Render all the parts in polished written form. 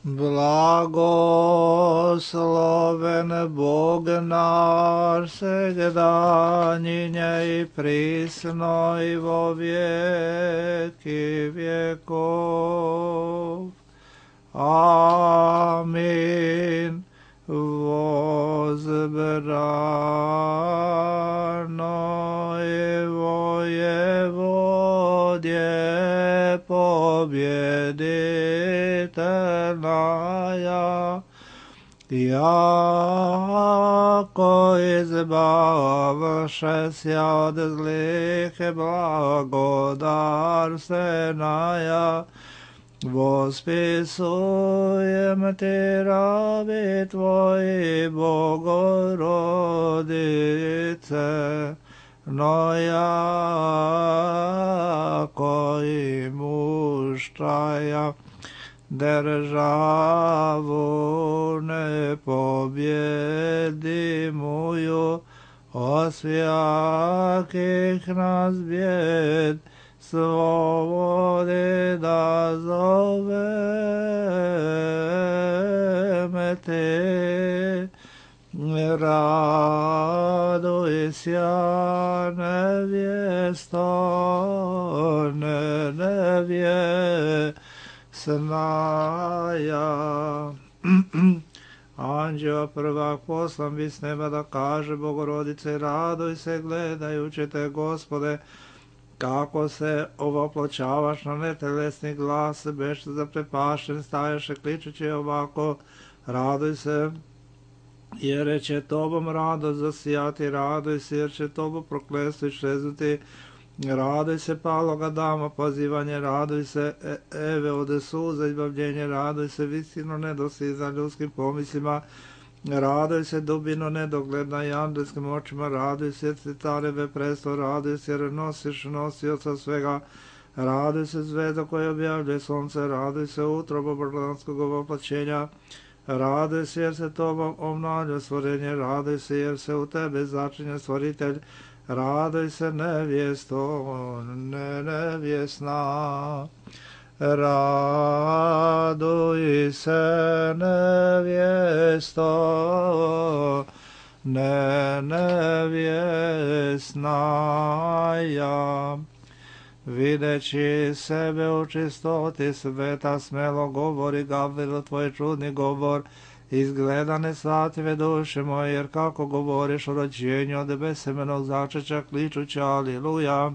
Blagosloven Bog naš, segdanjinje i prisno i vo vijeki vjekov. Amin. Возбрано его Еводье победительная, яко избавшися от злых и благодарственная, восписуем Ти, раби Твои, Богородице, но яко имущая державу непобедимую, от всяких нас бед, свободы да зовем Те. Радуйся, невесто, невесная. Anđeo prvak poslan bi s neba da kaže Bogorodice, raduj se gledajući te, Gospode, kako se ovoploćavaš na netelesni glas, beš zaprepašten, staješ kličući ovako, raduj se, jer će tobom radost zasijati, raduj se, jer će tobo prokletstvo iščeznuti, raduj se paloga dama, pozivanje, raduj se Eve od suza, izbavljenje, raduj se visino nedosizna ljudskim pomislima, raduj se dubino nedogledna i andelskim očima, raduj se jer si careve presto, raduj se jer nosiš nosioca svega, raduj se zvezda koja objavljuje sunce, raduj se utrobo božanskog voplaćenja, raduj se jer se tobom obnavlja stvorenje, raduj se jer se u tebe začinje stvoritelj, raduj se nevjesto, nevjesna. Raduj se nevjesto, nevjesnaja. Videći sebe u čistoti sveta, smelo govori Gavrilo tvoj čudni govor, izgleda nesvatljive duše moje, jer kako govoriš o rođenju od besemenog začeća, kličući aliluja.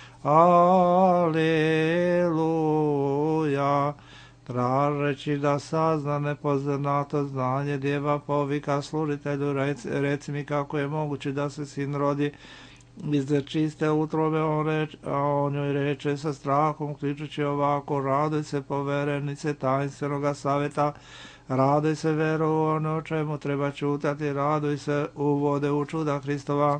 Aleluja, tražeći da sazna nepoznato znanje, djeva povika služitelju, reci mi kako je moguće da se sin rodi iz čiste utrobe, a on joj reče sa strahom, kličući ovako, raduj se poverenice tajnstvenog savjeta, raduj se veru u ono o čemu treba čutati, raduj se uvode u čuda Hristova.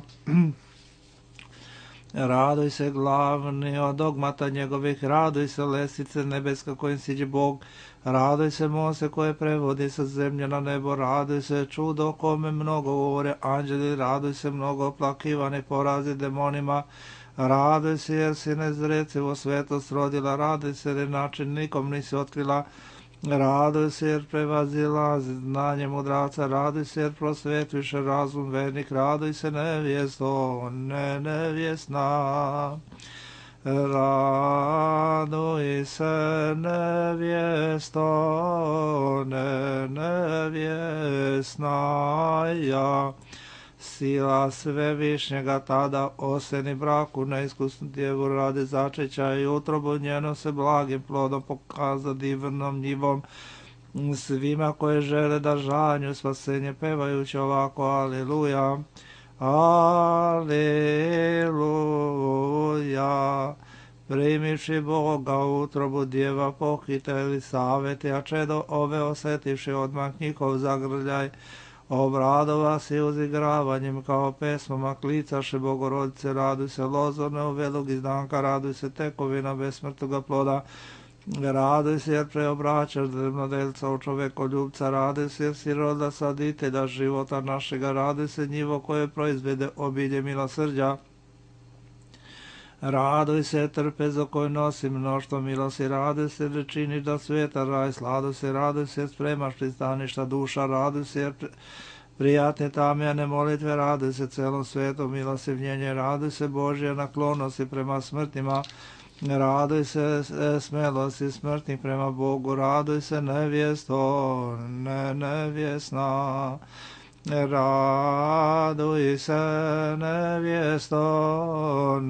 Raduj se glavni od dogmata njegovih, raduj se lestice nebeska kojim siđe Bog, raduj se mose koje prevodi sa zemlje na nebo, raduj se čudo o kome mnogo govore anđeli, raduj se mnogo oplakivane porazi demonima, raduj se jer si nezrecivo svetost rodila, raduj se jer način nikom nisi otkrila, raduj se jer prevazila znanje mudraca, raduj se jer prosvetuješ razum vernik, raduj se nevjesto, nevjesna. Raduj se nevjesto, nevjesnaja. Sila svevišnjega tada oseni braku neiskusnu djevu radi začeća i utrobu njeno se blagim plodom pokaza divnom njivom svima koje žele da žanju spasenje pevajući ovako aleluja, aleluja. Primivši Boga u utrobu djeva pohite Elisavete, a čedo ove osetivši odmah njihov zagrljaj, obradova si uzigravanjem kao pesmama, klicaše Bogorodice, raduj se lozorne u velog izdanka, raduj se tekovina besmrtnoga ploda, raduj se jer preobraćaš drvnodelca u čovekoljubca, raduj se jer si roda saditelja života našega, raduj se njivo koje proizvede obilje milosrđa, Raduj se trpezo koji nosi mnoštvo milosti, raduj se da činiš da svijeta raj, raduj se spremaš pristaništa duša, raduj se jer prijatne tamjane molitve, raduj se celom svijetu milostivljenje, raduj se Božje naklonosti prema smrtima, raduj se smelosti smrtnih prema Bogu, raduj se nevjesto, nevjesna. Raduj se nevjesto,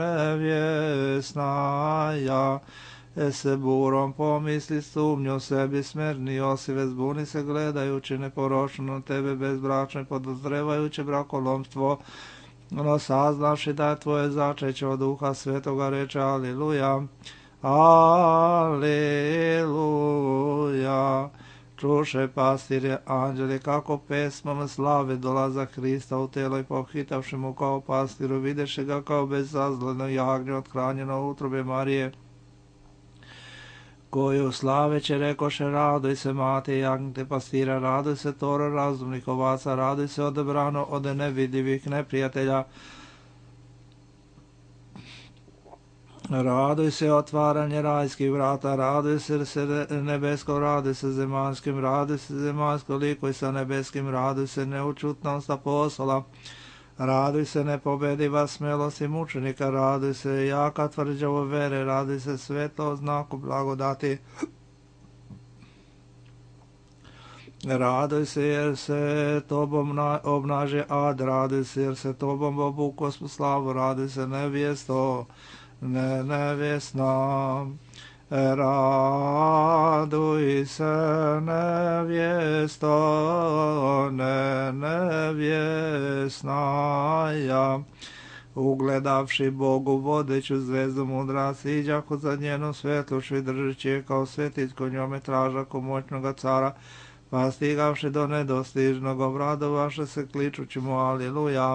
nevjesna, ja se burom pomisli sumnju sebi smerni, Josive zbuni se gledajući neporočno na tebe bezbračno, podozrevajući brakolomstvo, no saznaši da je tvoje začeće od Duha Svetoga, reče Aliluja, Aliluja. Čuše pastirje anđeli kako pesmom slave dolaza Hrista u telo i pohitavši mu kao pastiru, videše ga kao bezazleno jagnje othranjeno utrobe Marije, koju slaveće rekoše raduj se mati jagnjete pastira, raduj se toro razumnih ovaca, raduj se odebrano od nevidljivih neprijatelja, raduj se otvaranje rajskih vrata, raduj se nebesko, raduj se zemanskim, raduj se zemansko likuj sa nebeskim, raduj se neučutnost apostola, raduj se nepobediva smelosti mučenika, raduj se jaka tvrđavo vere, raduj se svetlo znaku blagodati, raduj se jer se tobom obnaže ad, raduj se jer se tobom obuko slavu, raduj se nevjesto, nevjesna, raduj se nevjesto, nevjesna, ja. Ugledavši Bogu vodeću zvezdu mudra, siđahu za njenu svetlušu i držeći je kao svetiljko njome tražaku moćnoga cara, pa stigavši do nedostižnog obradovaše se kličući mu Aliluja.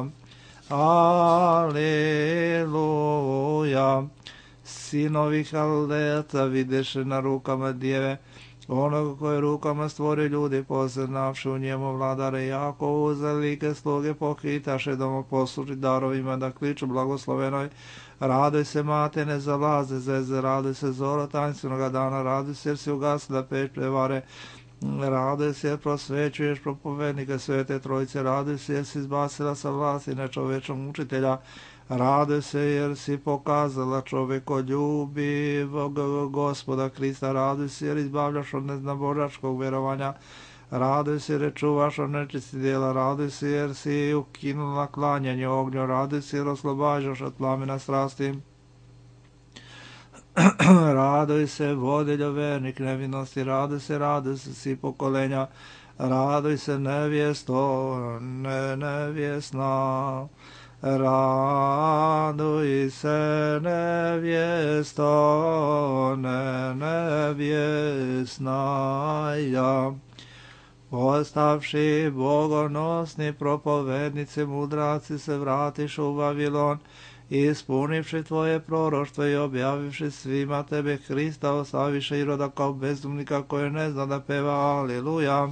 Aleluja. Sinovi Haldejaca videše na rukama djeve, onoga koje rukama stvori ljudi, poznavši u njemu vladare jako uzalike sluge, pohitaše da mu posluži darovima, da kliču blagoslovenoj. Raduj se mate, ne zalaze zeze, raduj se zoro tanstvenoga dana, raduj se jer si ugasila peć prevare, raduj se jer prosvećuješ propovednike Svete Trojice, raduj se jer si izbacila sa vlasti nečovečnog učitelja, raduj se jer si pokazala čovjekoljubivog Gospoda Krista, raduj se jer izbavljaš od neznabožačkog vjerovanja, raduj se jer čuvaš od nečisti djela, raduj se jer si ukinula klanjanje ognju, raduj se jer oslobađaš od plamena strasti. Raduj se, vodiljo vernik nevinosti, raduj se svi pokolenja, raduj se nevjesto, nevjesna, raduj se nevjesto, nevjesna, ja. Postavši bogonosni propovednici, mudraci se vratiš u Vavilon, ispunivši tvoje proroštvo i objavivši svima tebe Hrista, ostaviše Iroda kao bezumnika koji ne zna da peva Aleluja,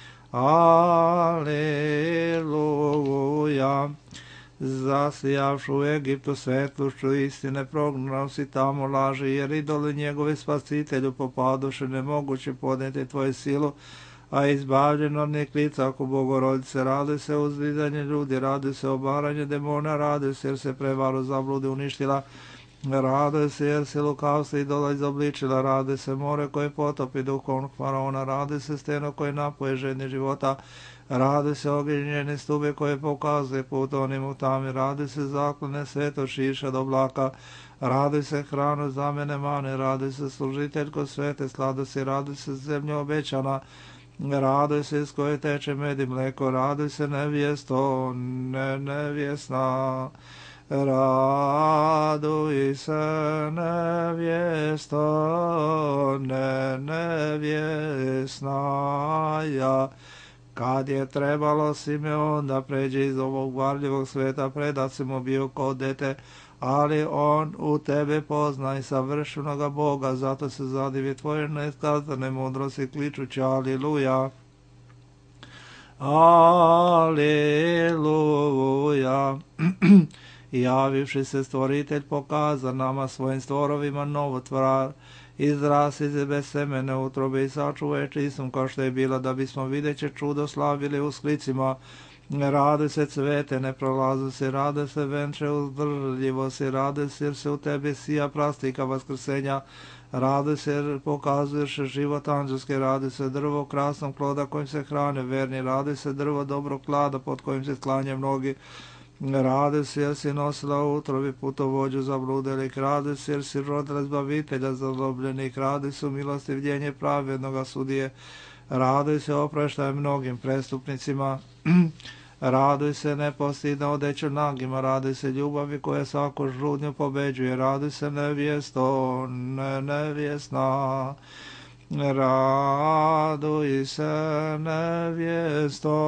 Aleluja. Zasijavši u Egiptu svetlušću istine, prognao si tamo laži, jer idoli njegovi spasitelju popaduše, nemoguće podnijeti tvoju silu, a izbavljen od njih lica oko Bogorodice, raduj se uzvidanje ljudi, raduj se obaranje demona, raduj se jer se prevaru zabludi uništila, raduj se jer se lukavstvo idola izobličila, raduj se more koje potopi duhovnog faraona, raduj se steno koje napoje žedni života, raduj se ognjene stube koje pokazuje put onim u tami, raduj se zaklone sveto šiša do oblaka, raduj se hranu za mene mane, raduj se služiteljko svete sladosti, raduj se zemlja obećana, raduj se iz koje teče med i mleko, raduj se nevjesto, nevjesna, raduj se nevjesto, nevjesna, ja. Kad je trebalo Simeon da pređe iz ovog varljivog sveta, predat si mu bio kao dete, ali on u tebe pozna i savršenoga Boga, zato se zadivi tvoje neskazane mudrosti, kličući Aliluja, Aliluja. i javivši se stvoritelj pokaza nama svojim stvorovima novotvora, izras iz bez semene utrobe i sačuvaj čistom kao što je bila, da bismo videće čudo slavili u sklicima. Raduj se cvete, ne prolazu se, raduj se venče uzdržljivo se, raduj se jer se u tebi sija prastika vaskrsenja, raduj se jer pokazuješ život anđelske, raduj se drvo krasnog ploda kojim se hrane verni, raduj se drvo dobrog klada pod kojim se sklanje mnogi, raduj se jer si nosila u utrobi putovođu zabludelik, raduj se jer si rodila zbavitelja zalobljenih, raduj se u milostivljenje pravednoga sudije, raduj se opraštaj mnogim prestupnicima, raduj se nepostidno odeću nagima, raduj se ljubavi koja svaku žudnju pobeđuje, raduj se nevjesto, nevjesna, raduj se nevjesto,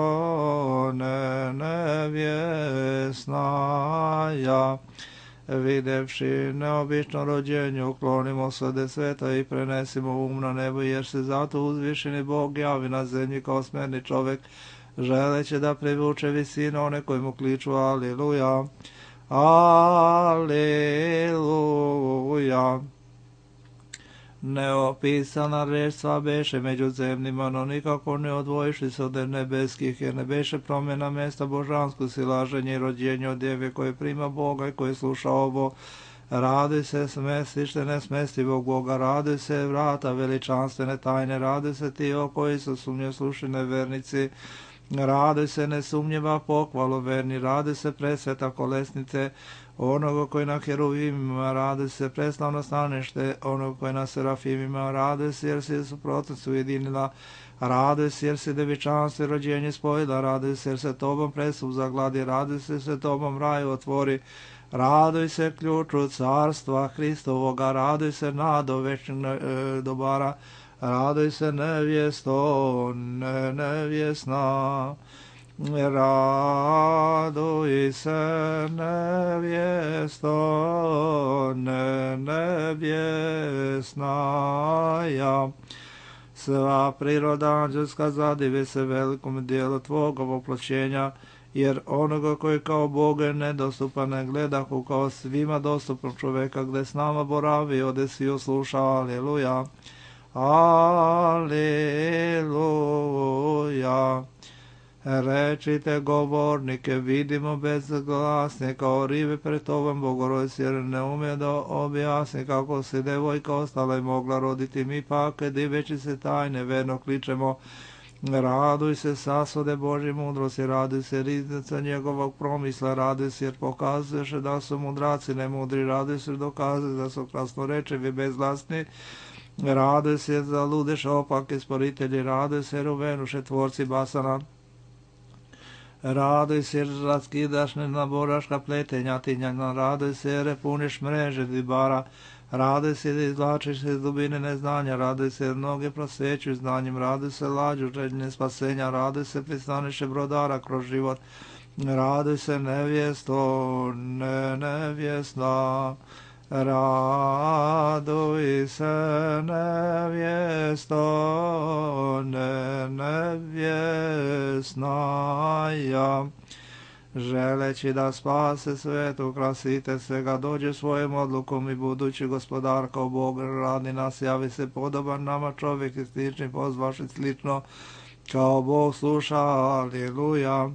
nevjesna, ja. Videvši neobično rođenje, uklonimo svede sveta i prenesimo um na nebo, jer se zato uzvišeni Bog javi na zemlji kao smerni čovek, želeće da privuče visinu one koji mu kliču Aleluja, Aleluja. Neopisana reč sva beše među zemljima, no nikako ne odvojiši se od nebeskih, jer ne beše promjena mjesta božansku, silaženje i rođenje od djeve koje prima Boga i koje sluša ovo. Raduj se smestište nesmestivog Boga, raduj se vrata veličanstvene tajne, raduj se ti o koji su sumnje slušine vernici, raduj se nesumnjiva pohvalo verni, raduj se presveta kolesnice onoga koji na heruvimima, raduj se preslavno stanište onoga koji na serafimima, raduj se jer si suprotnost ujedinila, raduj se jer si devičanstvo i rođenje spojila, raduj se jer se tobom presup zagladi, raduj se tobom raju otvori, raduj se ključu carstva Hristovoga, raduj se nado večnih dobara, raduj se nevjesto, nevjesna, raduj se nevjesto, nevjesna, ja. Sva priroda anđelska zadive se velikom dijelu tvoga voploćenja, jer onoga koji kao Bog je nedostupan ne gledahu kao svima dostupnog čoveka, gde s nama boravi, ode svi osluša, aleluja, aleluja. Rečite govornike, vidimo bezglasne kao ribe pred tobom Bogorodice, jer ne umije da objasni kako se devojka ostala i mogla roditi, mi pak diveći se tajne verno kličemo, raduj se sasvode Božje mudrosti, raduj se riznica njegovog promisla, raduj se jer pokazuješ da su mudraci nemudri, raduj se dokazuje da su krasnorečevi bezglasni, raduj se za ludeš opake sporitelji, raduj se jer uvenuše tvorci basana, raduj se jer raskidaš nenaboraška pletenja tinjana, raduj se jer puniš mreže dibara, raduj se da izvlačiš se iz dubine neznanja, raduj se jer mnoge prosvećuju znanjem, raduj se lađu željne spasenja, raduj se pristaniše brodara kroz život, raduj se nevjesto, nevjesna, raduj se nevjesto, nevjesna, ja. Želeći da spase svetu, krasite svega, dođe svojim odlukom i budući gospodar kao Bog radi nas, javi se podoban nama čovjek i slični pozvaši slično, kao Bog sluša, aleluja,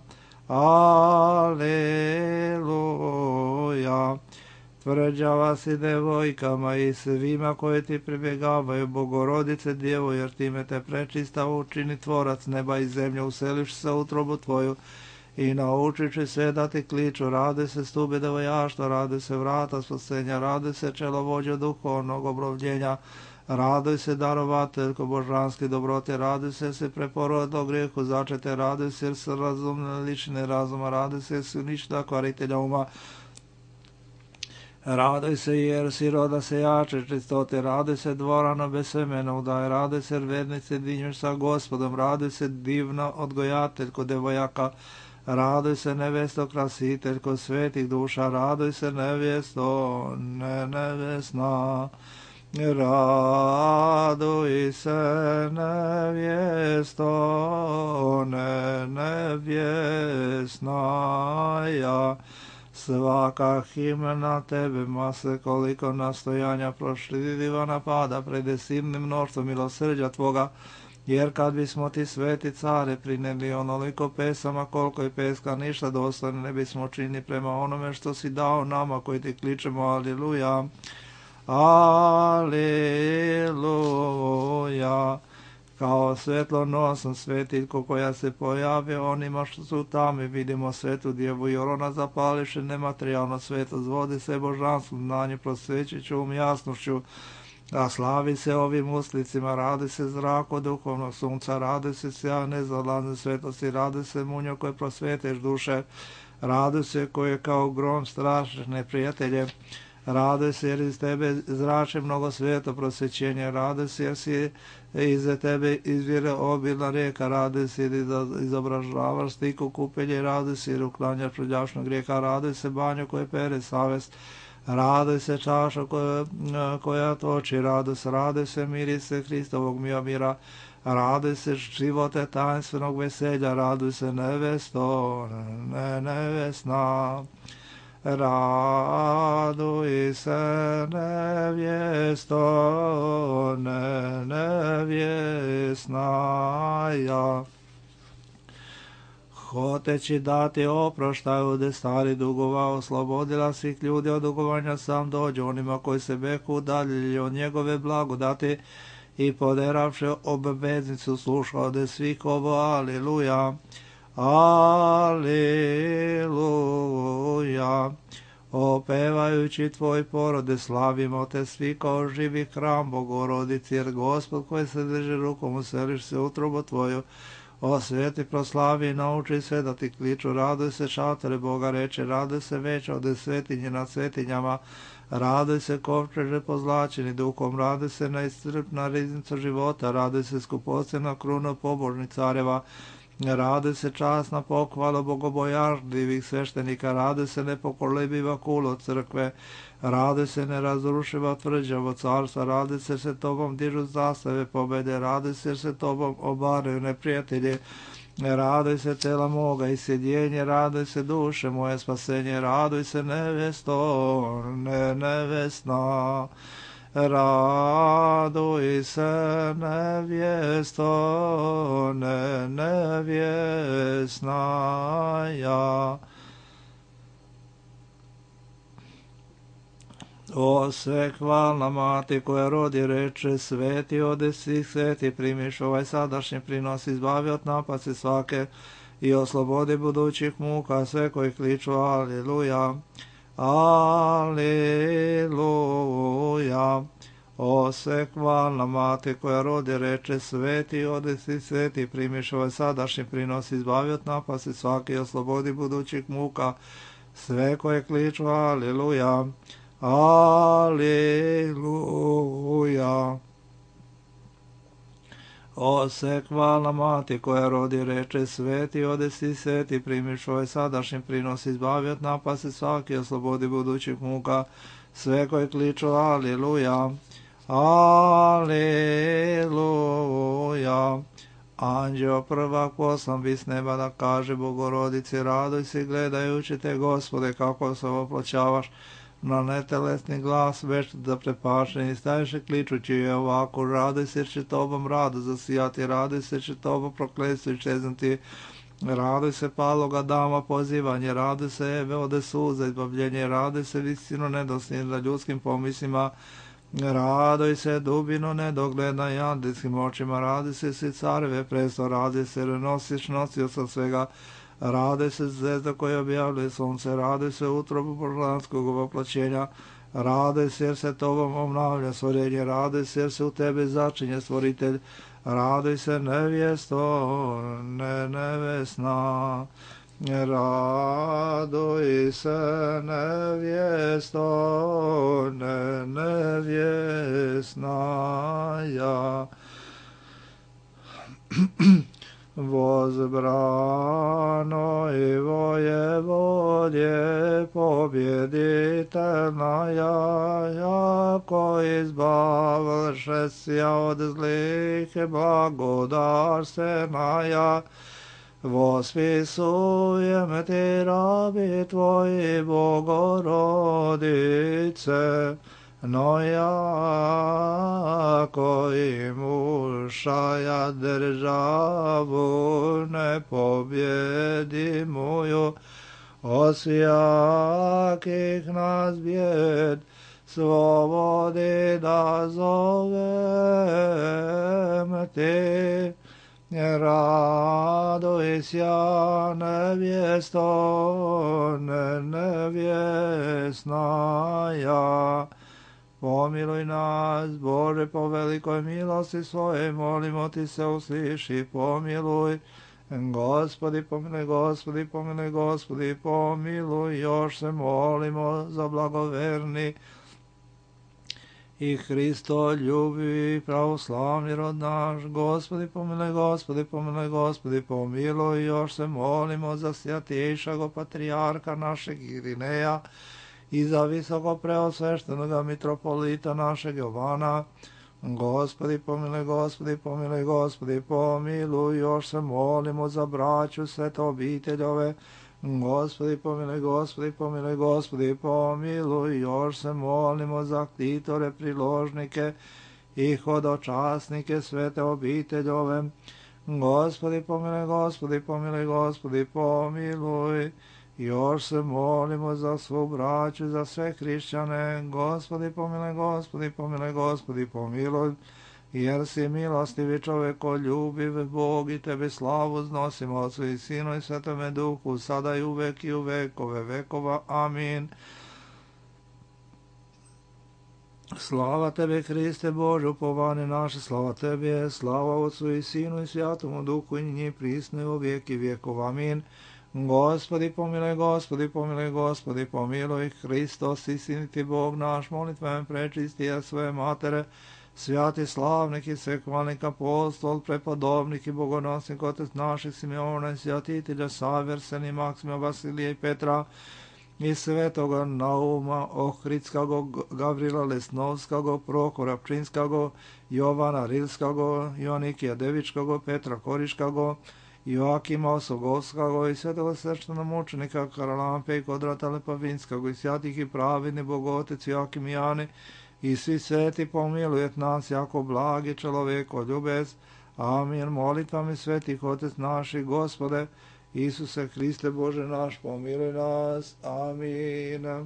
aleluja. Tvrđava si devojkama i svima koji ti pribjegavaju, Bogorodice Djevo, jer time te prečista učini tvorac neba i zemlje, uselivši se u utrobu tvoju i naučići sve da ti kliču, rade se stube devojaštva, rade se vrata spasenja, rade se čelovođa duhovnog obrovljenja, raduj se darovateljko božanski dobrote, raduj se preporodilo grijehu začete, raduj se jer se razumne lične razuma, raduj se jer si uništa kvaritelja uma, raduj se jer si roda se jače čistote, raduj se dvorano bez semena udaje, raduj se jer vernice dinjuš sa gospodom, raduj se divno odgojateljko devojaka, raduj se nevesto krasiteljko svetih duša, raduj se nevjesto, nevjesna, raduj se nevjesto, nevjesna, ja. svaka himna na tebe, mase koliko nastojanja prošljiva napada pred silnim mnoštvom milosrđa tvoga, jer kad bismo ti sveti care prinijeli onoliko pesama koliko je peska ništa dostojno ne bismo činili prema onome što si dao nama koji ti kličemo aleluja, aleluja. Kao svjetlonosan svetiljko koja se pojave onima što su tamo i vidimo svetu djevu, jer ona zapališe nematerijalno svetost, vodi se božanstvom, znanje prosvećiću jasnošću, a slavi se ovim uslicima, radi se zrako duhovnog sunca, radi se sjaj nezalazne svetosti, radi se munjo koje prosveteš duše, radi se koje kao grom strašiš neprijatelje, radi se jer iz tebe zrače mnogo sveto prosvećenje, radi se jer si iza tebe izvire obilna rijeka, radi se jer izobražavaš stiku kupelje, radi se jer uklanjaš prljašnog grijeha, radi se banjo koje pere savest, radi se čaša koja toči radost, radi se mirise Hristovog mira, radi se živote tajnstvenog veselja, radi se nevesto, nevesna. Raduj se nevjesto, nevjesna ja. Hoteći dati oproštaju de stari dugova, oslobodila svih ljudi od dugovanja, sam dođe onima koji se beku udaljili od njegove blagodati i poderavše obveznicu slušao de svih ovo, aleluja, aleluja. Opevajući tvoj porode, slavimo te svi kao živi hram Bogorodici, jer Gospod koji se drži rukom useliš se utrobu tvoju, o sveti proslavi i nauči sve da ti kliču, raduj se šatore Boga reče, raduj se već od svetinje nad svetinjama, raduj se kovčeže pozlačeni duhom, raduj se neiscrpna riznica života, raduj se skupocena kruna pobožnih careva, raduj se časna pohvala bogobojažljivih sveštenika, raduj se nepokolebiva kulo crkve, raduj se nerazrušiva tvrđavo carstva, raduj se tobom dižu zastave pobede, raduj se tobom obaraju neprijatelje, raduj se tela moga i sjedjenje, raduj se duše moje spasenje, raduj se nevjesto, nevjesna. Raduj se nevjesto, nevjesna ja. O sve hvalna mati koja rodi reče, sveti ode svih sveti, primiš ovaj sadašnji prinos, izbavi od napasti svake i oslobodi budućih muka sve koji kliču aleluja. Aleluja. O sve hvalna mati koja rodi reče, sveti ode svi sveti, primiš ovaj sadašnji prinos, izbavi od napasti svake i oslobodi budućih muka sve koje kliču aleluja. Aleluja. O se hvalna mati koja rodi reče, sveti ode svi sveti, primiš ovaj sadašnji prinos, izbavi od napasti svaki, oslobodi budućih muka sve koje kliču aleluja. Aleluja. Anđeo prvak poslan bi s neba da kaže Bogorodici, raduj se gledajući te Gospode kako se oploćavaš na netelesni glas već da prepašen i staviše kličući je ovako, raduj se će tobom rado zasijati, raduj se će tobom prokletstvo iščeznuti, raduj se paloga dama pozivanje, raduj se Eve ode suza izbavljenje, raduj se visino nedosljedna ljudskim pomislima, raduj se dubino nedogledna i andijskim očima, raduj se svi careve presto, raduj se nosiš nosioca svega, raduj se zvezda koja objavljuje sunce, raduj se utrobu božanskog voplaćenja, raduj se jer se tobom obnavlja stvorenje, raduj se jer se u tebe začinje stvoritelj, raduj se nevjesto, nevjesna. Raduj se nevjesto, nevjesna ja. Возбрано и воеводе победительна яко избавлшеся от злых и благодарственная, Vospisujeme ti, rabi tvoji, Bogorodice, no jako imušaja državu nepobjedimuju, osjakih nas bjed, slobodi da zovem ti. Radujся, невесто, невесная. Pomiluj nas, Bože, po velikoj milosti svojej, molimo ti se, usliši, pomiluj. Gospodi, pomiluj, Gospodi, pomiluj, Gospodi, pomiluj, još se molimo za blagoverni i Hristo ljubi pravoslavni rod naš. Gospodi, pomiluj, Gospodi, pomiluj, Gospodi, pomiluj, još se molimo za svjatejšago patrijarha našeg Irineja i za visoko preosveštenoga mitropolita našeg Jovana. Gospodi, pomiluj, Gospodi, pomiluj, Gospodi, pomiluj, još se molimo za braću sveto obiteljove. Gospodi, pomiluj, Gospodi, pomiluj, Gospodi, pomiluj, još se molimo za ktitore, priložnike i hodočasnike svete obiteljove. Gospodi, pomiluj, Gospodi, pomiluj, Gospodi, pomiluj, još se molimo za svu braću, za sve hrišćane. Gospodi, pomiluj, Gospodi, pomiluj, Gospodi, pomiluj, jer si milostivi čovjeko, ljubiv Bog i tebi slavu znosimo Otcu i Sinu i Svetome Duhu, sada i uvek i u vekove vekova. Amin. Slava tebi, Hriste Bože, upovane naše, slava tebi, slava Otcu i Sinu i Svjatomu Duhu i njih prisno i u vijeki vjekov. Amin. Gospodi, pomiluj, Gospodi, pomiluj, Gospodi, pomiluj, Hristos, istiniti Bog naš, molitvem prečistija svoje matere, svjati slavnik i svekvalnik apostol, prepodobnik i bogonosnik, otec naših Simeona i svjatitelja Saverseni, Maksimija, Vasilija i Petra, i svetoga Nauma, Ohridskago, Gavrila Lesnovskago, Prohora Pčinskago, Jovana Rilskago, Joanikija Devičkago, Petra Koriškago, Joakima Osogovskago i svetog sveštenog mučenika Karalampe i Kodrata Lepavinskago i svjatih i pravidni Bogotec Joakim i Jani i svi sveti pomilujet nas jako blagi čovjeko ljubez. Amin. Molitvami svetih Otec naših, Gospode, Isuse Hriste Bože naš, pomiluj nas. Amin.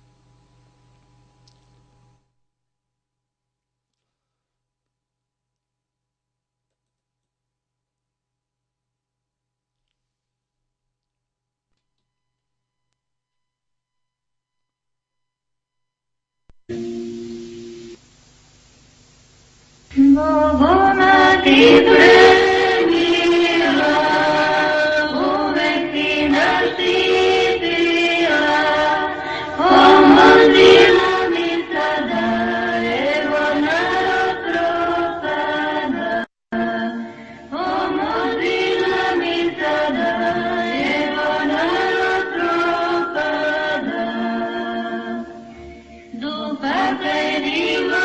Bogoma ti premila, uvek ti nas štitila, pomozila mi sada, evo narod propada. Pomozila mi sada, evo narod propada. Duha prediva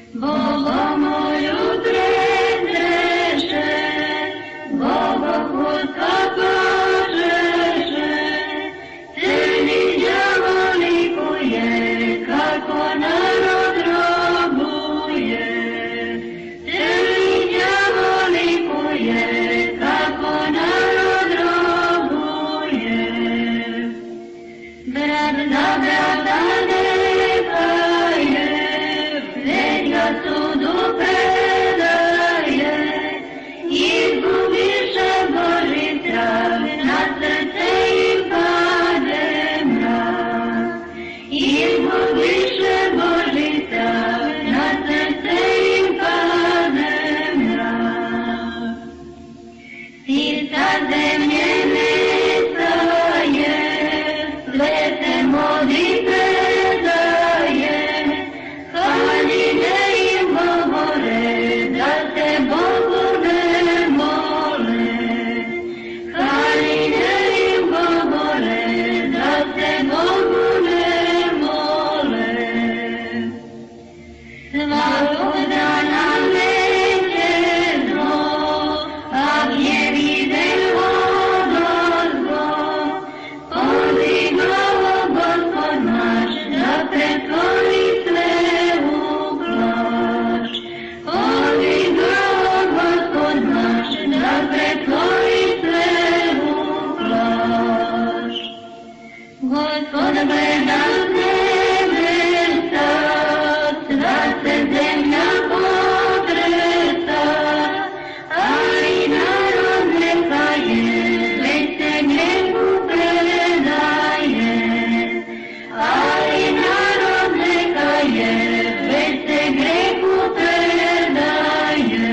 Bogo zemlje nestaje, sve se modlitve daje, haljine im govore, da se Bogu ne mole. Haljine im govore, da se Bogu ne mole. Svakog dana večerno, a gdje videlo odozgo, pozivao Gospod naš, da pretvori sve u plač. Pozivao Gospod naš, da pretvori sve u plač. Gospod gleda nebesa, sva se zemlja potresa, ali narod neka je, već se grijehu predaje. Ali narod neka je, već se grijehu predaje.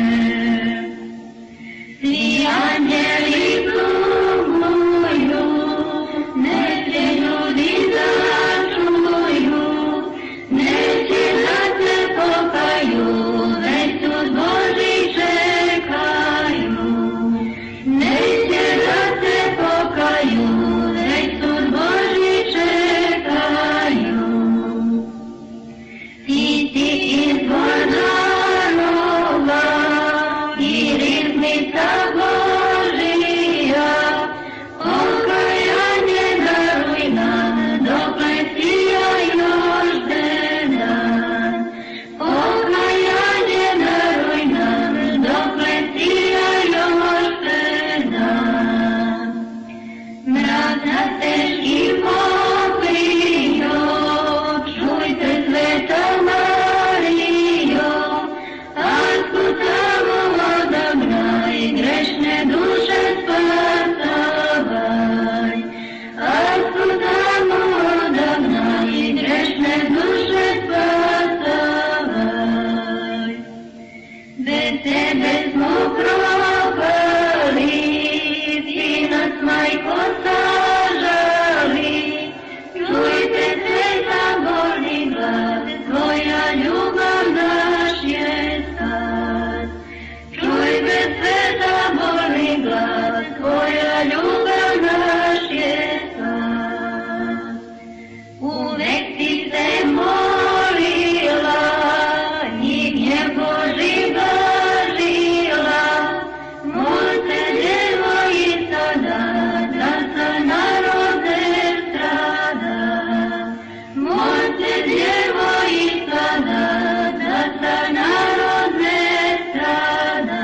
Svi anđeli sluguju, neće ljudi začuju, neće da se pokaju, već sud Božji čekaju. Neće da se pokaju, već sud Božji čekaju. Ti si izvor darova i riznica Božija, pokajanje daruj nam, dokle sija još dedan. Pokajanje daruj nam, dokle sija još dedan. Mrak nas teški pokrio, čujte Sveta Marijo, asku samo odabraj, grešne duše spasavaj. Asku samo odabraj, grešne duše spasavaj. Bez tebe smo propali, ti nas, Majko, sažali. Čujte Sveta Božji glas, tvoja ljubav naš je spas. Čujte Sveta Božji glas, tvoja ljubav naš je spas. Uvek si se molila i gnjev Božji blažila, mol se Djevo i sada, da sa narod ne strada. Mol se Djevo i sada, da sa narod ne strada.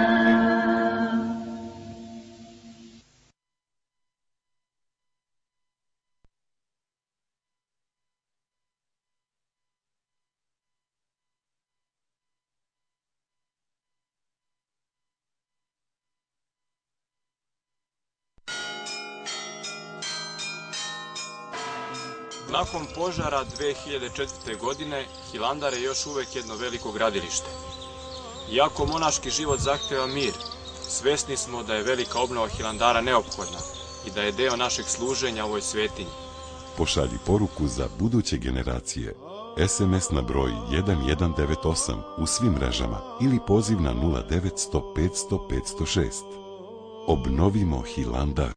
Nakon požara 2004. godine, Hilandar je još uvek jedno veliko gradilište. Iako monaški život zahteva mir, svesni smo da je velika obnova Hilandara neophodna i da je deo našeg služenja ovoj svetinji. Pošalji poruku za buduće generacije. SMS na broj 1198 u svim mrežama ili poziv na 0900 500 506. Obnovimo Hilandar.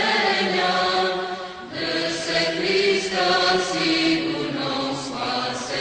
Sigurno spase.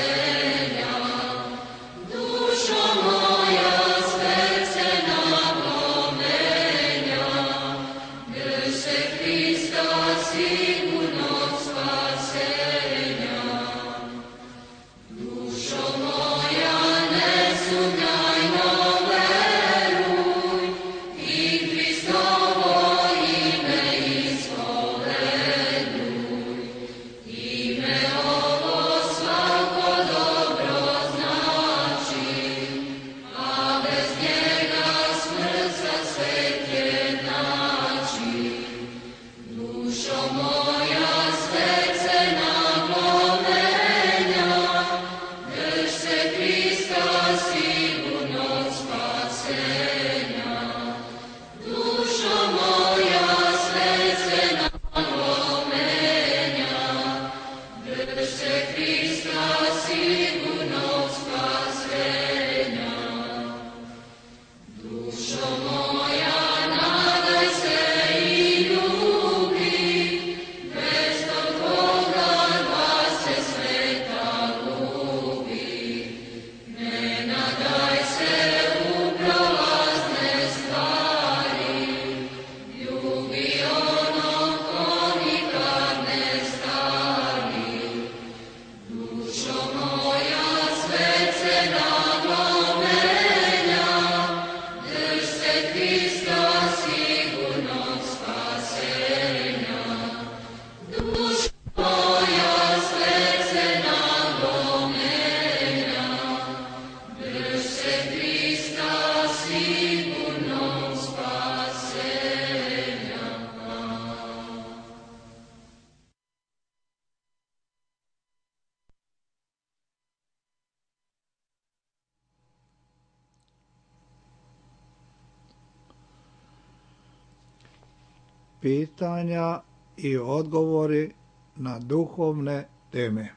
Pitanja i odgovori na duhovne teme.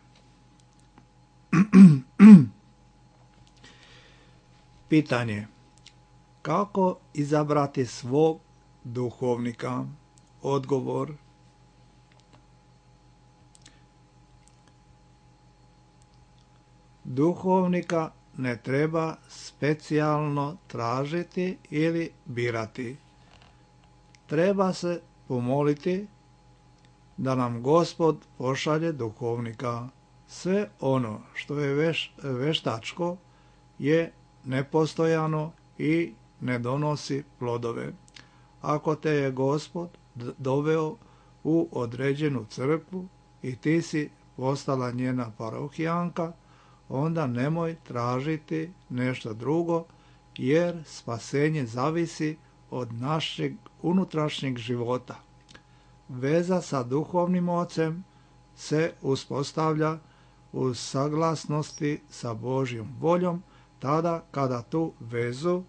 Pitanje: kako izabrati svog duhovnika? Odgovor: duhovnika ne treba specijalno tražiti ili birati. Treba se pomoliti da nam Gospod pošalje duhovnika. Sve ono što je veštačko je nepostojano i ne donosi plodove. Ako te je Gospod doveo u određenu crkvu i ti si postala njena parohijanka, onda nemoj tražiti nešto drugo, jer spasenje zavisi od našeg unutrašnjeg života. Veza sa duhovnim ocem se uspostavlja u saglasnosti sa Božjom voljom, tada kada tu vezu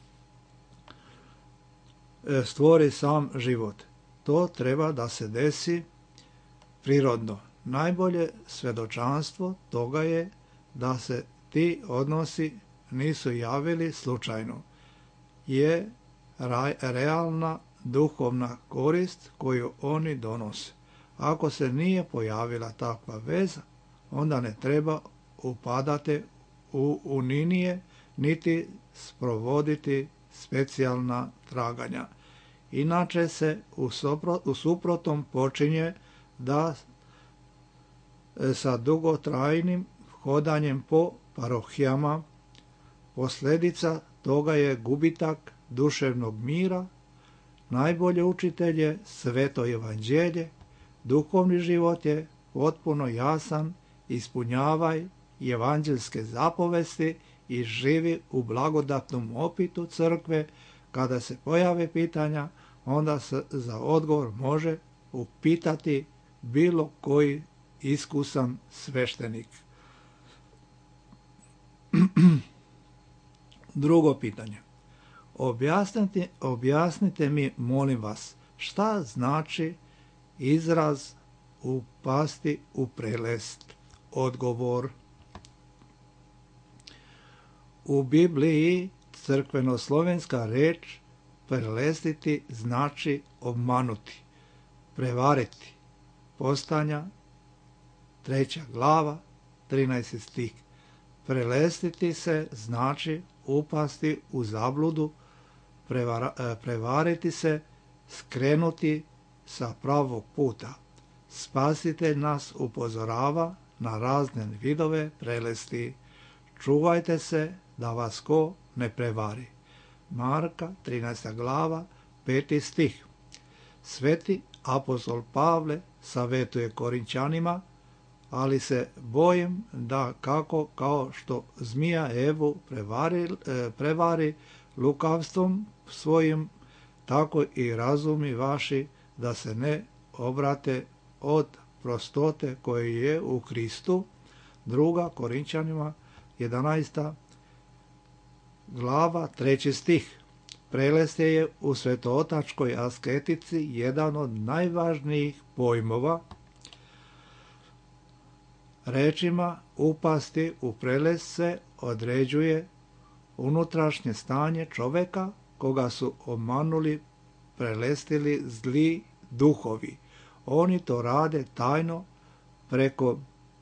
stvori sam život. To treba da se desi prirodno. Najbolje svjedočanstvo toga je da se ti odnosi nisu javili slučajno. Je realna duhovna korist koju oni donose. Ako se nije pojavila takva veza, onda ne treba upadati u uninije, niti sprovoditi specijalna traganja. Inače se u suprotnom počinje da sa dugotrajnim hodanjem po parohijama posljedica toga je gubitak duševnog mira. Najbolje učitelj je sveto evanđelje, duhovni život je potpuno jasan, ispunjavaj evanđelske zapovesti i živi u blagodatnom opitu crkve. Kada se pojave pitanja, onda se za odgovor može upitati bilo koji iskusan sveštenik. Drugo pitanje. Objasnite mi, molim vas, šta znači izraz upasti u prelest? Odgovor: u Bibliji crkvenoslovenska reč prelestiti znači obmanuti, prevariti. Postanja 3. glava 13. stih. Prelestiti se znači upasti u zabludu, prevariti se, skrenuti sa pravog puta. Spasitelj nas upozorava na razne vidove prelesti. Čuvajte se da vas ko ne prevari. Marka 13. glava 5. stih. Sveti apostol Pavle savjetuje Korinčanima, ali se bojim da kao što zmija Evu prevari lukavstvom svojim, tako i razumi vaši da se ne obrate od prostote koje je u Kristu. 2. Korinčanima 11. glava 3. stih. Prelest je u svetootačkoj asketici jedan od najvažnijih pojmova. Rečima upasti u prelest se određuje unutrašnje stanje čoveka koga su obmanuli, prelestili zli duhovi. Oni to rade tajno preko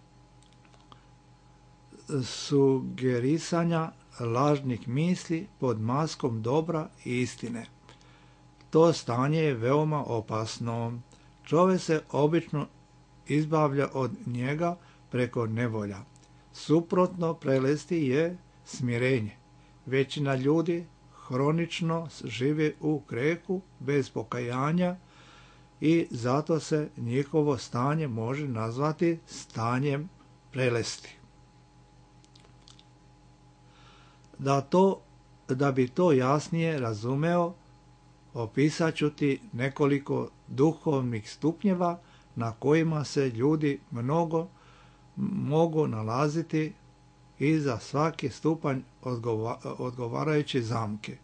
sugerisanja lažnih misli pod maskom dobra i istine. To stanje je veoma opasno. Čovjek se obično izbavlja od njega preko nevolja. Suprotno prelesti je smirenje. Većina ljudi hronično žive u grehu bez pokajanja i zato se njihovo stanje može nazvati stanjem prelesti. Da bi to jasnije razumeo, opisat ću ti nekoliko duhovnih stupnjeva na kojima se ljudi mogu nalaziti i za svaki stupanj odgovarajuće zamke.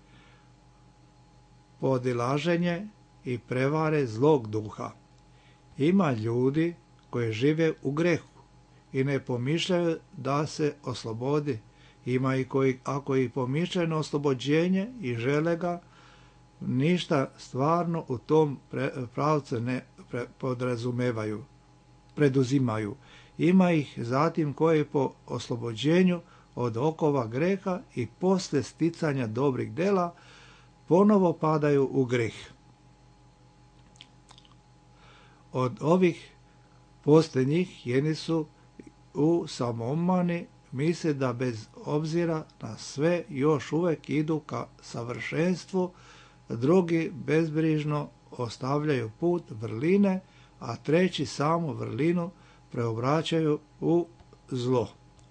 Podilaženje i prevare zlog duha. Ima ljudi koji žive u grehu i ne pomišljaju da se oslobodi. Ima i koji, ako i pomišljaju na oslobođenje i žele ga, ništa stvarno u tom pravcu ne preduzimaju. Ima ih zatim koji po oslobođenju od okova greha i poslije sticanja dobrih dela ponovo padaju u greh. Od ovih posljednjih jedni su u samoomani, misle da bez obzira na sve još uvijek idu ka savršenstvu, drugi bezbrižno ostavljaju put vrline, a treći samu vrlinu preobraćaju u zlo.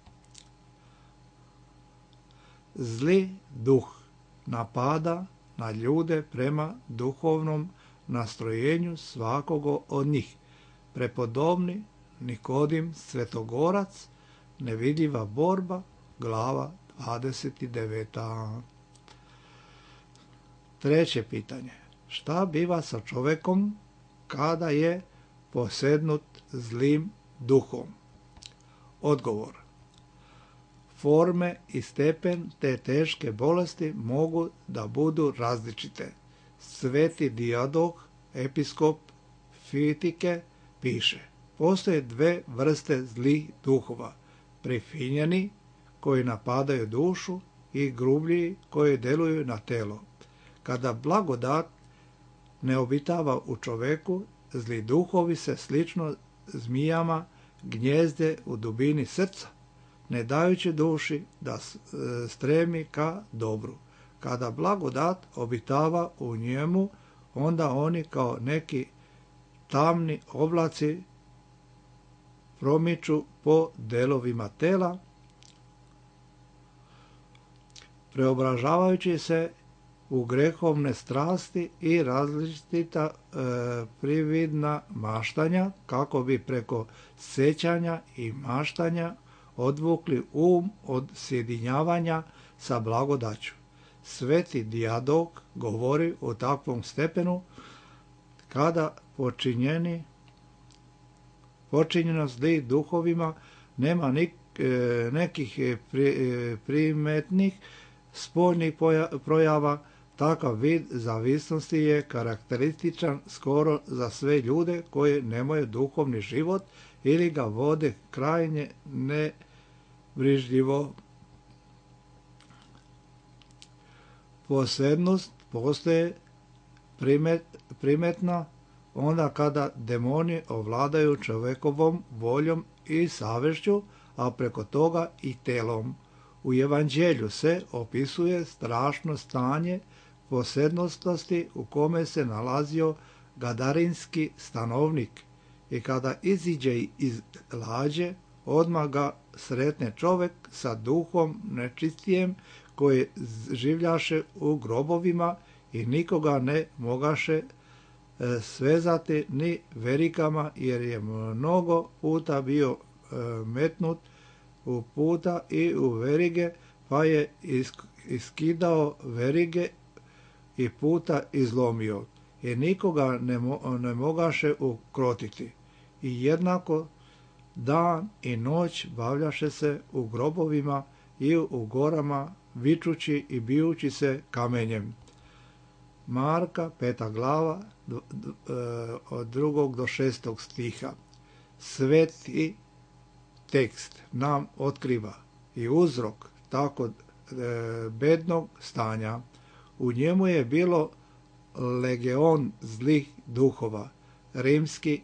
Zli duh napada na ljude prema duhovnom nastrojenju svakoga od njih. Prepodobni Nikodim Svetogorac, Nevidljiva borba, glava 29. Treće pitanje. Šta biva sa čovekom kada je posednut zlim duhom? Odgovor. Forme i stepen te teške bolesti mogu da budu različite. Sveti Dijadok, episkop Fitike, piše: postoje dve vrste zlih duhova. Prifinjeni, koji napadaju dušu, i grublji, koji deluju na telo. Kada blagodat ne obitava u čoveku, zli duhovi se slično zmijama gnjezde u dubini srca, ne dajući duši da stremi ka dobru. Kada blagodat obitava u njemu, onda oni kao neki tamni oblaci promiču po delovima tela, preobražavajući se u grehovne strasti i različita prividna maštanja, kako bi preko sećanja i maštanja odvukli od sjedinjavanja sa blagodaću. Sveti Dijadok govori o takvom stepenu kada počinjeno zlih duhovima nema nekih primetnih spoljnih projava. Takav vid zavisnosti je karakterističan skoro za sve ljude koji nemaju duhovni život ili ga vode krajnje nebrižljivo. Posebnost postaje primetna onda kada demoni ovladaju čovekovom voljom i savješću, a preko toga i telom. U Evanđelju se opisuje strašno stanje posebnosti u kome se nalazio gadarinski stanovnik, i kada iziđe iz lađe, odmah ga sretne čovek sa duhom nečistijem koji življaše u grobovima i nikoga ne mogaše svezati ni verikama, jer je mnogo puta bio metnut u puta i u verige, pa je iskidao verige i puta izlomio, i nikoga ne mogaše ukrotiti. I jednako Dan i noć bavljaše se u grobovima i u gorama, vičući i bijući se kamenjem. Marka, 5. glava, od 2. do 6. stiha. Sveti tekst nam otkriva i uzrok tako bednog stanja. U njemu je bilo legion zlih duhova. Rimski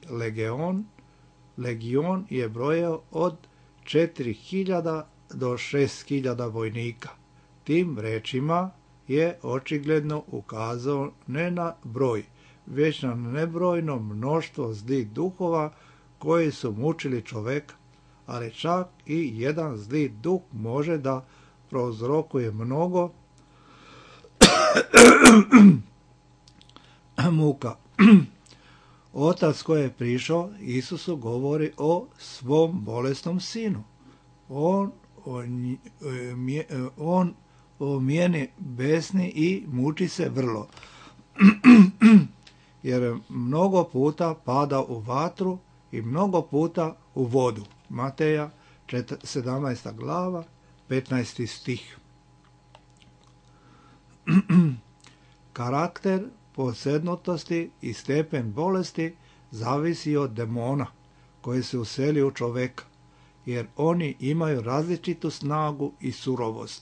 legion je brojao od 4.000 do 6.000 vojnika. Tim rečima je očigledno ukazao ne na broj, već na nebrojno mnoštvo zlih duhova koji su mučili čoveka, ali čak i jedan zli duh može da prouzrokuje mnogo muka. Otac koji je prišao Isusu govori o svom bolesnom sinu. On o mjeni besni i muči se vrlo, jer mnogo puta pada u vatru i mnogo puta u vodu. Mateja 17. glava, 15. stih. Karakter posjednutosti i stepen bolesti zavisi od demona koji se useli u čoveka, jer oni imaju različitu snagu i surovost.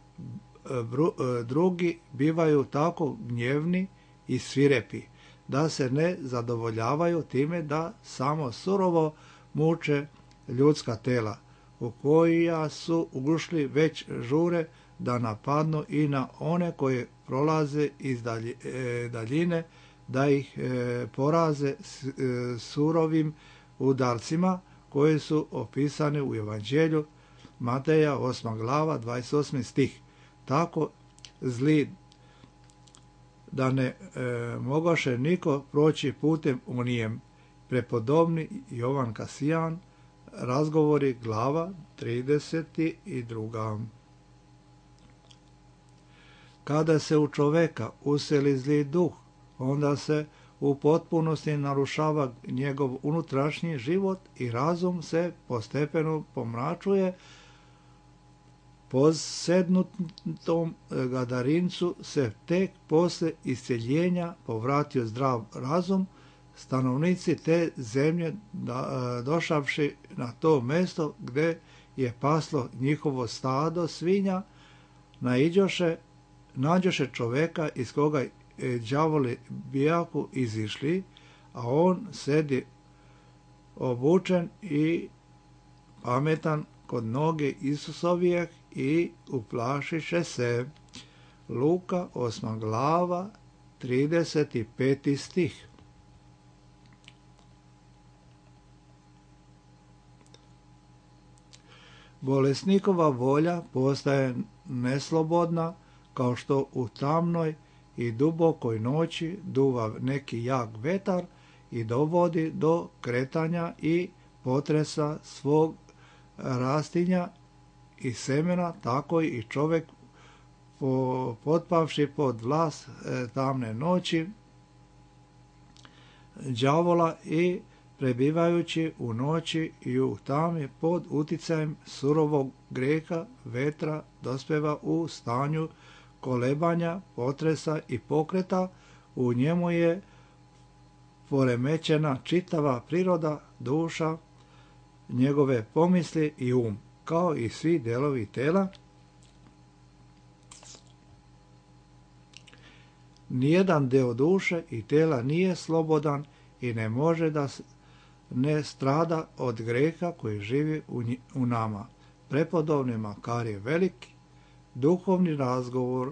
Drugi bivaju tako gnjevni i svirepi da se ne zadovoljavaju time da samo surovo muče ljudska tela, u koja su ušli, već žure da napadnu i na one koje prolaze iz daljine, da ih poraze surovim udarcima koji su opisani u Evanđelju Mateja 8. glava 28. stih. Tako zli da ne mogoše niko proći putem unijem. Prepodobni Jovan Kasijan, Razgovori, glava 32. Kada se u čoveka useli zli duh, onda se u potpunosti narušava njegov unutrašnji život i razum se postepeno pomračuje. Posjednutom Gadarincu se tek posle isceljenja povratio zdrav razum. Stanovnici te zemlje, došavši na to mesto gde je paslo njihovo stado svinja, nađoše čoveka iz koga đavoli bijaku izišli, a on sedi obučen i pametan kod noge Isusovijeh i uplašiše se. Luka 8. glava 35. stih. Bolesnikova volja postaje neslobodna, kao što u tamnoj i dubokoj noći duva neki jak vetar i dovodi do kretanja i potresa svog rastinja i semena, tako i čovjek potpavši pod vlast tamne noći đavola i prebivajući u noći i u tami pod uticajem surovog grijeha vetra dospeva u stanju kolebanja, potresa i pokreta. U njemu je poremećena čitava priroda, duša, njegove pomisli i um, kao i svi delovi tela. Nijedan deo duše i tela nije slobodan i ne može da ne strada od greha koji živi u nama. Prepodobni makar je veliki, duhovni razgovor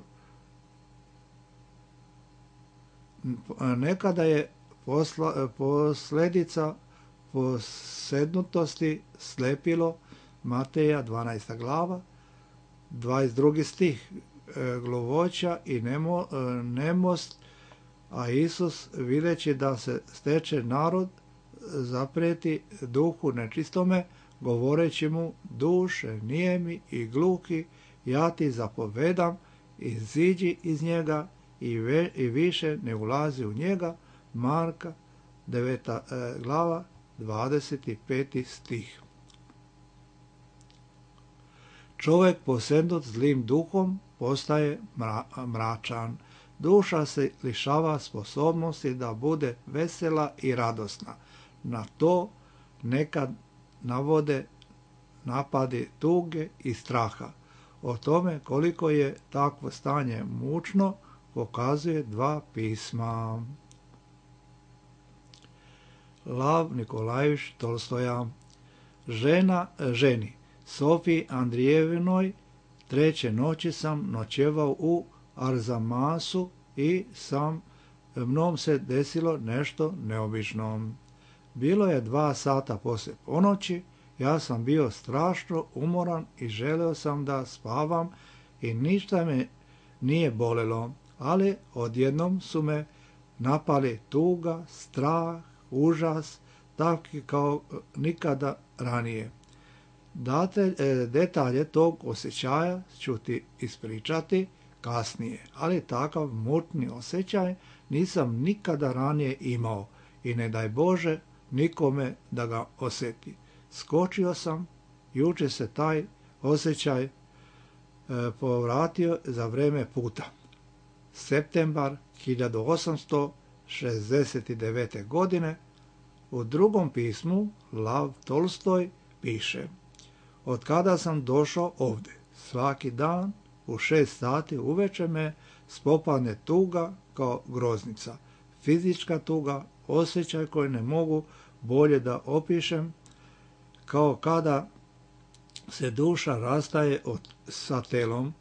nekada je posljedica posjednutosti slepilo. Mateja 12. glava 22. stih. Gluvoća i nemost, a Isus, videći da se steče narod, zapreti duhu nečistome, govoreći mu: duše nijemi i gluhi, ja ti zapovedam, iziđi iz njega i više ne ulazi u njega. Marka 9. glava 25. stih. Čovjek posjednut zlim duhom postaje mračan. Duša se lišava sposobnosti da bude vesela i radosna. Na to nekad navode napadi tuge i straha. O tome koliko je takvo stanje mučno pokazuje dva pisma. Lav Nikolajević Tolstoja. Ženi Sofiji Andrijevinoj 3. noći sam noćevao u Arzamasu i mnom se desilo nešto neobično. Bilo je 2 sata poslije ponoći, ja sam bio strašno umoran i želio sam da spavam i ništa me nije bolelo, ali odjednom su me napali tuga, strah, užas, takvi kao nikada ranije. Detalje tog osjećaja ću ti ispričati kasnije, ali takav mutni osjećaj nisam nikada ranije imao i ne daj Bože nikome da ga osjeti. Skočio sam, juče se taj osjećaj povratio za vrijeme puta. Septembar 1869. godine u drugom pismu Lav Tolstoj piše: od kada sam došao ovdje, svaki dan u 6 sati uveče me spopadne tuga kao groznica. Fizička tuga, osjećaj koji ne mogu bolje da opišem, kao kada se duša rastaje sa telom.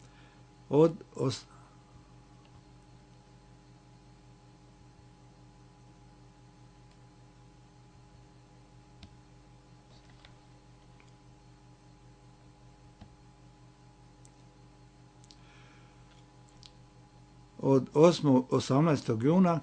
Od 18. juna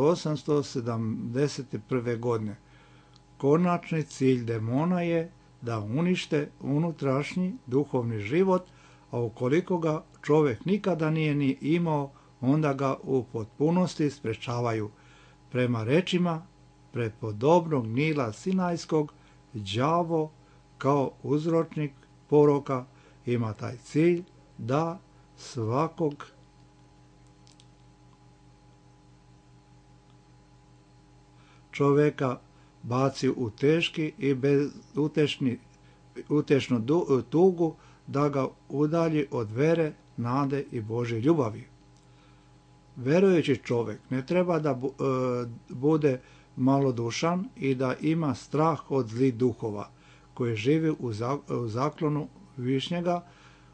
1871. godine. Konačni cilj demona je da unište unutrašnji duhovni život, a ukoliko ga čovjek nikada nije ni imao, onda ga u potpunosti sprečavaju. Prema rečima prepodobnog Nila Sinajskog, đavo kao uzročnik poroka ima taj cilj da svakog čovjeka baci u teški i utešnu tugu, da ga udalji od vere, nade i Božje ljubavi. Verujući čovjek ne treba da bude malodušan i da ima strah od zlih duhova, koji živi u zaklonu Višnjega,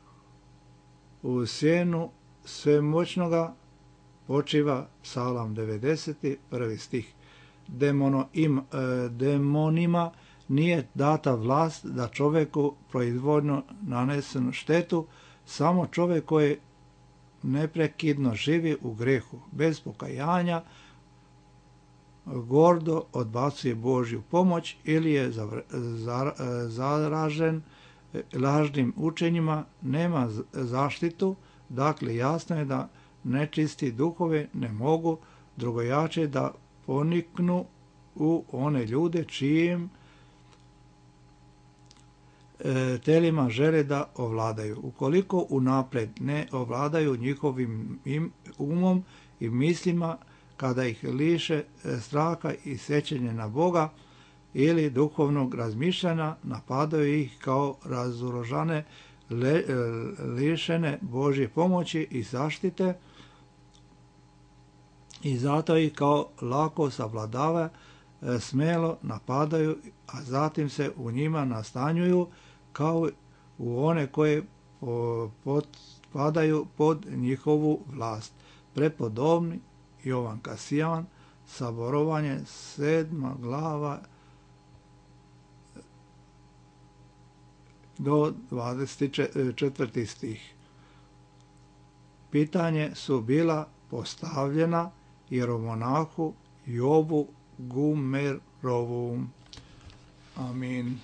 u sjenu svemoćnoga počiva Psalam 91. stih. Demonima nije data vlast da čovjeku proizvoljno nanesenu štetu, samo čovjek koji neprekidno živi u grehu, bez pokajanja, gordo odbacuje Božju pomoć ili je zaražen lažnim učenjima, nema zaštitu. Dakle, jasno je da nečisti duhovi ne mogu drugojače da poniknu u one ljude čijim telima žele da ovladaju. Ukoliko unaprijed ne ovladaju njihovim umom i mislima, kada ih liše straha i sjećanja na Boga ili duhovnog razmišljanja, napadaju ih kao razoružane, lišene Božje pomoći i zaštite, i zato ih kao lako savladava, smelo napadaju, a zatim se u njima nastanjuju kao u one koje potpadaju pod njihovu vlast. Prepodobni Jovan Kasijan, Saborovanje, 7. glava do 24. stih. Pitanje su bila postavljena jeromonahu Jobu Gumerovu. Amin.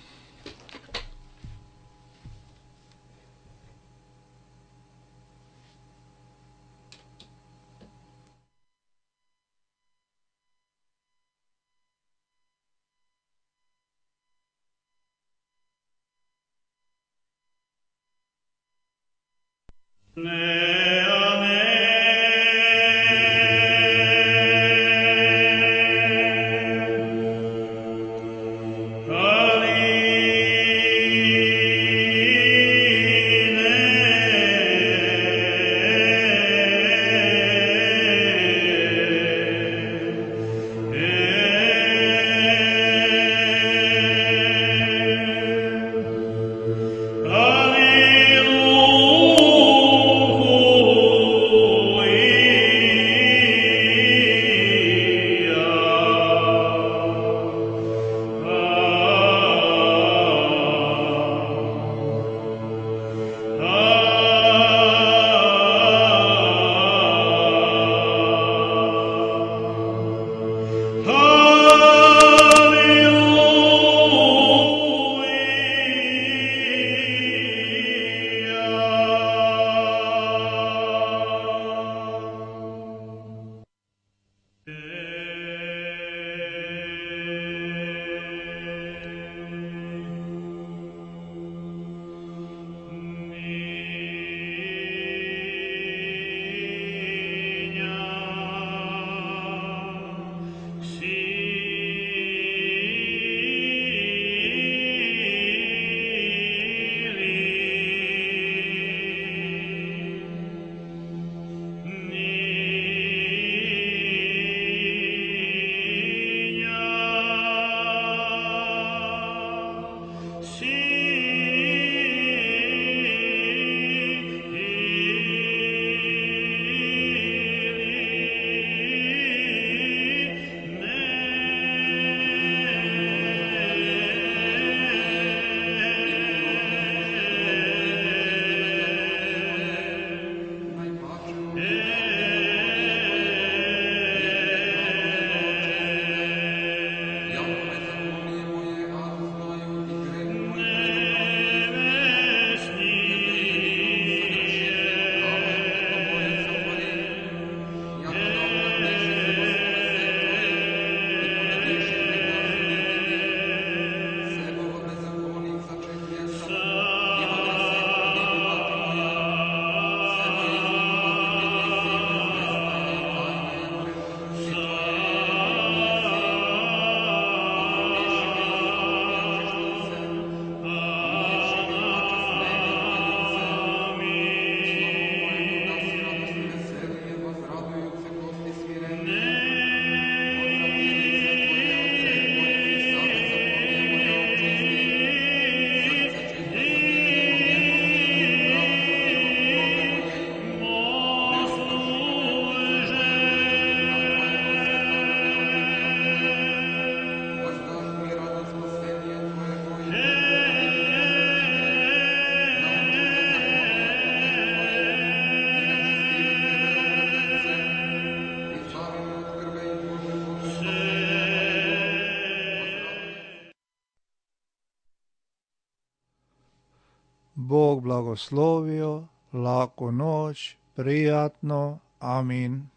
Bog blagoslovio, laku noć, prijatno, amin.